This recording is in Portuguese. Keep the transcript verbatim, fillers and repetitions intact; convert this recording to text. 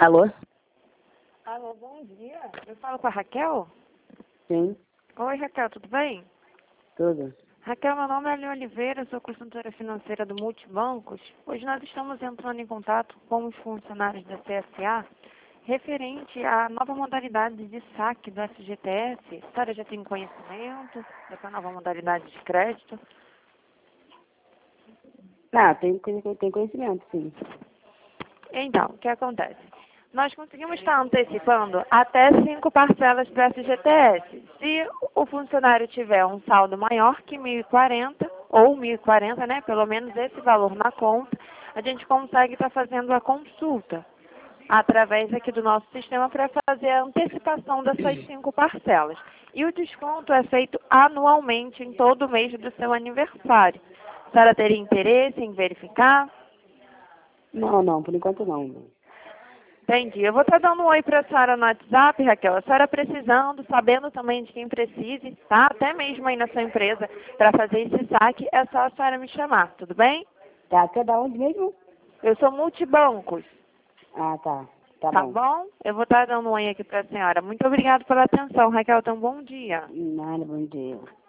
Alô? Alô, bom dia. Eu falo com a Raquel? Sim, Oi, Raquel, tudo bem? tudo. Raquel, meu nome é Leon Oliveira, sou consultora financeira do Multibancos. Hoje nós estamos entrando em contato com os funcionários da C S A referente à nova modalidade de saque do F G T S. A senhora já tem conhecimento dessa nova modalidade de crédito? Ah, tem, tem, tem conhecimento, sim. Então, o que acontece? Nós conseguimos estar antecipando até cinco parcelas do F G T S. Se o funcionário tiver um saldo maior que mil e quarenta, ou mil e quarenta, né, pelo menos esse valor na conta, a gente consegue estar fazendo a consulta através aqui do nosso sistema para fazer a antecipação dessas cinco parcelas. E o desconto é feito anualmente em todo mês do seu aniversário. A senhora teria interesse em verificar? Não, não, por enquanto não. Entendi. Eu vou estar dando um oi para a senhora no WhatsApp, Raquel. A senhora precisando, sabendo também de quem precise, tá? Até mesmo aí na sua empresa, para fazer esse saque, é só a senhora me chamar, tudo bem? Tá, você é da onde mesmo? Eu sou multibancos, Ah, tá. Tá tá bom. bom? Eu vou estar dando um oi aqui para a senhora. Muito obrigada pela atenção, Raquel. Então, bom dia. Nada, bom dia.